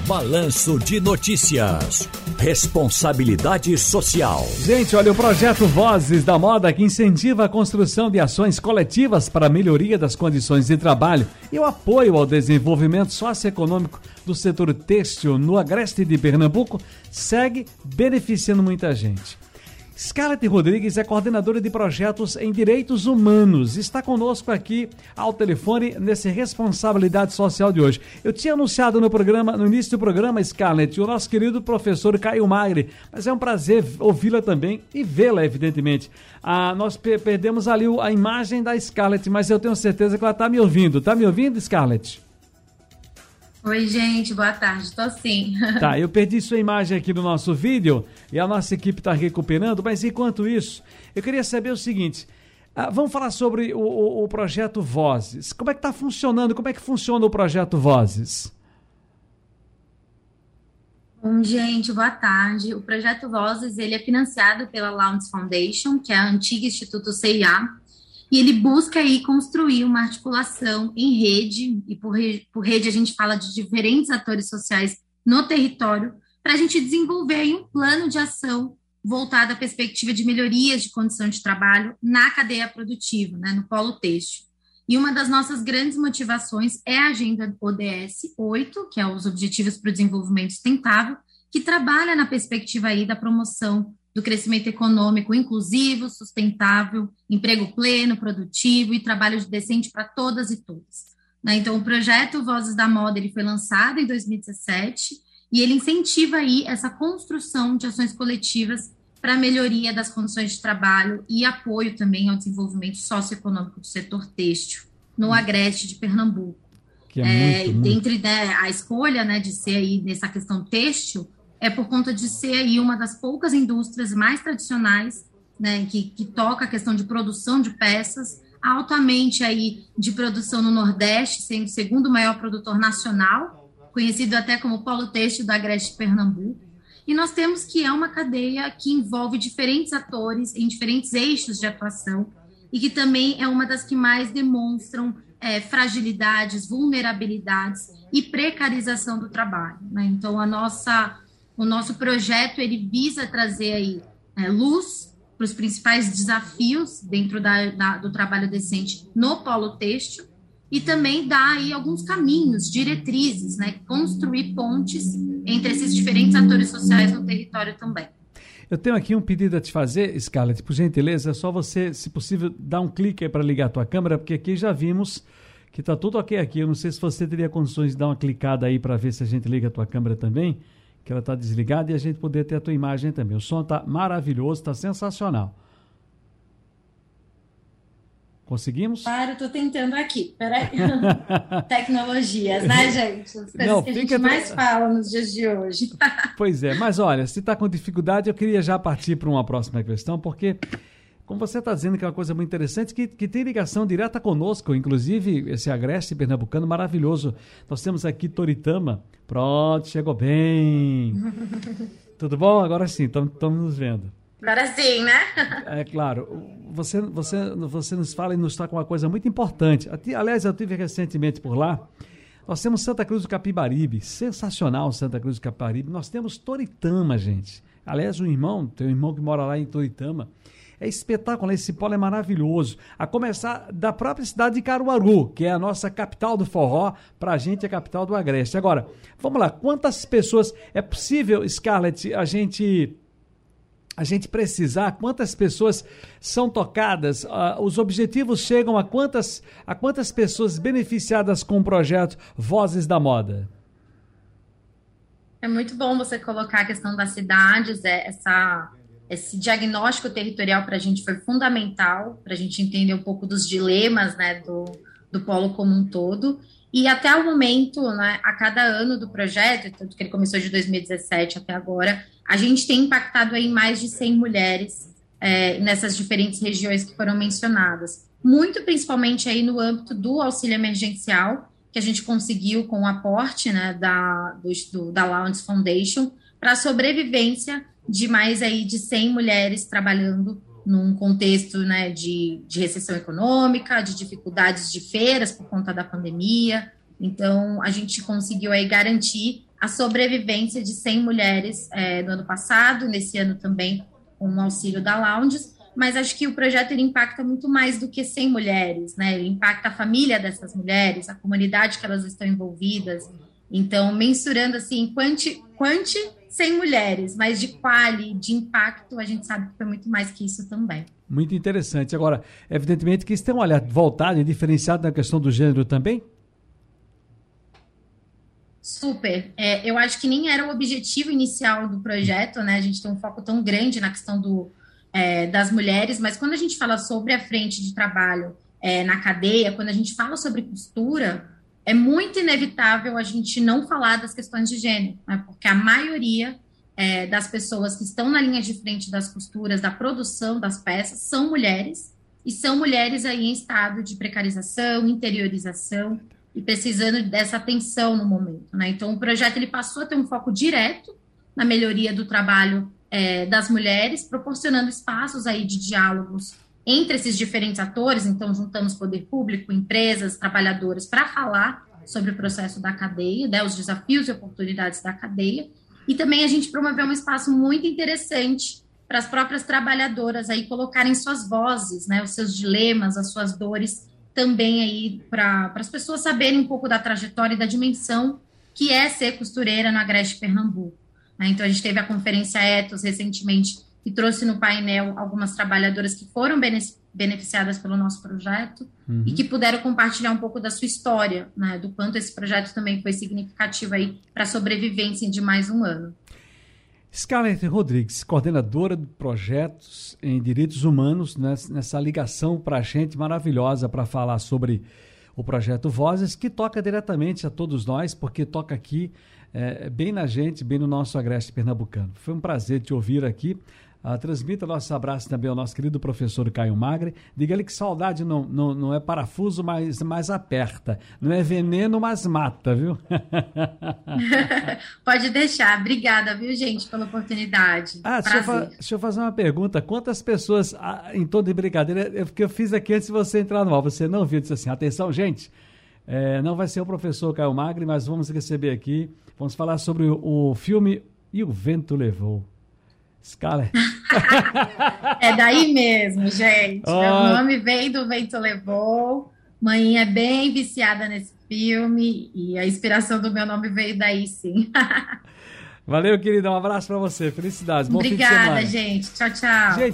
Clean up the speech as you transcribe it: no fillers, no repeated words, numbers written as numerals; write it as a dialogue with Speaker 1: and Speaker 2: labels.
Speaker 1: Balanço de Notícias. Responsabilidade social.
Speaker 2: Gente, olha, o projeto Vozes da Moda, que incentiva a construção de ações coletivas para a melhoria das condições de trabalho e o apoio ao desenvolvimento socioeconômico do setor têxtil no agreste de Pernambuco, segue beneficiando muita gente. Scarlett Rodrigues é coordenadora de projetos em direitos humanos. Está conosco aqui ao telefone nesse Responsabilidade Social de hoje. Eu tinha anunciado no início do programa, Scarlett, o nosso querido professor Caio Magri, mas é um prazer ouvi-la também e vê-la, evidentemente. Nós perdemos ali a imagem da Scarlett, mas eu tenho certeza que ela está me ouvindo. Está me ouvindo, Scarlett?
Speaker 3: Oi, gente, boa tarde, tô sim.
Speaker 2: Tá, eu perdi sua imagem aqui no nosso vídeo e a nossa equipe está recuperando, mas enquanto isso, eu queria saber o seguinte, vamos falar sobre o projeto Vozes. Como é que está funcionando, como é que funciona o projeto Vozes?
Speaker 3: Bom, gente, boa tarde. O projeto Vozes, ele é financiado pela Lowndes Foundation, que é a antiga Instituto CIA, e ele busca aí construir uma articulação em rede, e por rede a gente fala de diferentes atores sociais no território, para a gente desenvolver aí um plano de ação voltado à perspectiva de melhorias de condição de trabalho na cadeia produtiva, né, no polo têxtil. E uma das nossas grandes motivações é a Agenda ODS 8, que é os Objetivos para o Desenvolvimento Sustentável, que trabalha na perspectiva aí da promoção do crescimento econômico inclusivo, sustentável, emprego pleno, produtivo e trabalho decente para todas e todos. Né? Então, o projeto Vozes da Moda ele foi lançado em 2017 e ele incentiva aí essa construção de ações coletivas para a melhoria das condições de trabalho e apoio também ao desenvolvimento socioeconômico do setor têxtil no agreste de Pernambuco.
Speaker 2: Que é muito.
Speaker 3: Dentre a escolha, né, de ser aí nessa questão têxtil, é por conta de ser aí uma das poucas indústrias mais tradicionais, né, que toca a questão de produção de peças, altamente aí de produção no Nordeste, sendo o segundo maior produtor nacional, conhecido até como Polo Têxtil do Agreste de Pernambuco. E nós temos que é uma cadeia que envolve diferentes atores em diferentes eixos de atuação e que também é uma das que mais demonstram fragilidades, vulnerabilidades e precarização do trabalho. Né? Então, o nosso projeto ele visa trazer aí luz para os principais desafios dentro do trabalho decente no polo têxtil e também dar aí alguns caminhos, diretrizes, né, construir pontes entre esses diferentes atores sociais no território também.
Speaker 2: Eu tenho aqui um pedido a te fazer, Scarlett, por gentileza, é só você, se possível, dar um clique aí para ligar a tua câmera, porque aqui já vimos que está tudo ok aqui. Eu não sei se você teria condições de dar uma clicada aí para ver se a gente liga a tua câmera também, que ela está desligada e a gente poder ter a tua imagem também. O som está maravilhoso, está sensacional. Conseguimos?
Speaker 3: Claro, estou tentando aqui. Peraí. Tecnologias, né, gente? As coisas que a gente mais fala nos dias de hoje.
Speaker 2: Pois é, mas olha, se está com dificuldade, eu queria já partir para uma próxima questão, porque, como você está dizendo, que é uma coisa muito interessante, que tem ligação direta conosco, inclusive esse agreste pernambucano maravilhoso. Nós temos aqui Toritama. Pronto, chegou bem. Tudo bom? Agora sim, estamos nos vendo.
Speaker 3: Agora sim, né?
Speaker 2: É claro. Você nos fala e nos toca uma coisa muito importante. Aliás, eu estive recentemente por lá. Nós temos Santa Cruz do Capibaribe. Sensacional Santa Cruz do Capibaribe. Nós temos Toritama, gente. Aliás, tem um irmão que mora lá em Toritama. É espetacular, esse polo é maravilhoso. A começar da própria cidade de Caruaru, que é a nossa capital do forró, para a gente é a capital do agreste. Agora, vamos lá, quantas pessoas... É possível, Scarlett, a gente precisar, quantas pessoas são tocadas, os objetivos chegam a quantas pessoas beneficiadas com o projeto Vozes da Moda?
Speaker 3: É muito bom você colocar a questão das cidades, esse diagnóstico territorial para a gente foi fundamental, para a gente entender um pouco dos dilemas, né, do polo como um todo. E até o momento, né, a cada ano do projeto, tanto que ele começou de 2017 até agora, a gente tem impactado aí mais de 100 mulheres nessas diferentes regiões que foram mencionadas. Muito principalmente aí no âmbito do auxílio emergencial, que a gente conseguiu com o aporte, né, da Lowndes Foundation, para a sobrevivência de mais aí de 100 mulheres trabalhando num contexto, né, de recessão econômica, de dificuldades de feiras por conta da pandemia. Então, a gente conseguiu aí garantir a sobrevivência de 100 mulheres no ano passado, nesse ano também, com o auxílio da Lounges, mas acho que o projeto ele impacta muito mais do que 100 mulheres, né? Ele impacta a família dessas mulheres, a comunidade que elas estão envolvidas. Então, mensurando assim, quanti 100 mulheres, mas de quali, de impacto, a gente sabe que foi muito mais que isso também.
Speaker 2: Muito interessante. Agora, evidentemente que isso tem um olhar voltado e diferenciado na questão do gênero também?
Speaker 3: Super. Eu acho que nem era o objetivo inicial do projeto, né? A gente tem um foco tão grande na questão das mulheres, mas quando a gente fala sobre a frente de trabalho na cadeia, quando a gente fala sobre costura, é muito inevitável a gente não falar das questões de gênero, né? Porque a maioria das pessoas que estão na linha de frente das costuras, da produção das peças, são mulheres, e são mulheres aí em estado de precarização, interiorização, e precisando dessa atenção no momento, né? Então, o projeto ele passou a ter um foco direto na melhoria do trabalho das mulheres, proporcionando espaços aí de diálogos entre esses diferentes atores. Então, juntamos poder público, empresas, trabalhadoras, para falar sobre o processo da cadeia, né, os desafios e oportunidades da cadeia, e também a gente promoveu um espaço muito interessante para as próprias trabalhadoras aí colocarem suas vozes, né, os seus dilemas, as suas dores, também aí para as pessoas saberem um pouco da trajetória e da dimensão que é ser costureira no Agreste Pernambuco. Então, a gente teve a Conferência Ethos recentemente, que trouxe no painel algumas trabalhadoras que foram beneficiadas pelo nosso projeto e que puderam compartilhar um pouco da sua história, né, do quanto esse projeto também foi significativo aí para a sobrevivência de mais um ano.
Speaker 2: Scarlett Rodrigues, coordenadora de projetos em direitos humanos, nessa ligação para a gente maravilhosa para falar sobre o projeto Vozes, que toca diretamente a todos nós, porque toca aqui bem na gente, bem no nosso Agreste Pernambucano. Foi um prazer te ouvir aqui. Transmita nosso abraço também ao nosso querido professor Caio Magre. Diga-lhe que saudade não é parafuso, mas aperta. Não é veneno, mas mata, viu?
Speaker 3: Pode deixar. Obrigada, viu, gente, pela oportunidade.
Speaker 2: Deixa eu fazer uma pergunta. Quantas pessoas, em tom de brincadeira, que eu fiz aqui antes de você entrar no ar, você não viu? Disse assim, atenção, gente, não vai ser o professor Caio Magre, mas vamos receber aqui, vamos falar sobre o filme E o Vento Levou. Scarlett.
Speaker 3: É daí mesmo, gente. Meu nome vem do Vento Levou. Mãe é bem viciada nesse filme e a inspiração do meu nome veio daí, sim.
Speaker 2: Valeu, querida. Um abraço para você. Felicidades. Bom fim de semana.
Speaker 3: Obrigada, gente. Tchau, tchau. Gente,